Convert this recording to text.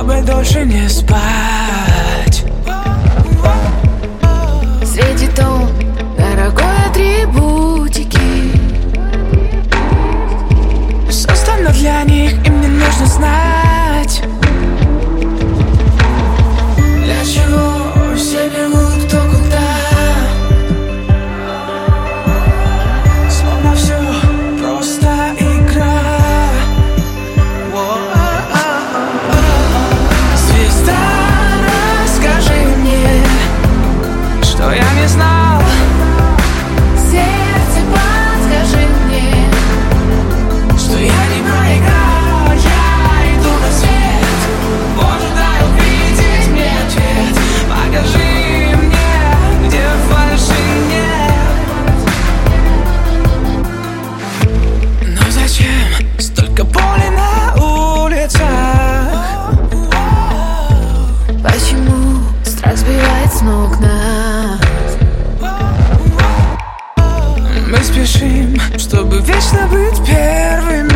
чтобы дольше не спать. Светит он, дорогой атрибутики, создано для них, и мне нужно знать, для чего все бегут кто куда. Словно все просто игра. Звезда, расскажи мне, что я не знал. сердце, подскажи мне, Что я не проиграл, я иду на свет. Боже, дай увидеть мне ответ. Покажи мне, где фальши нет. Но зачем столько боли на улицах? почему страх сбивает с ног нас? Мы спешим, чтобы вечно быть первыми.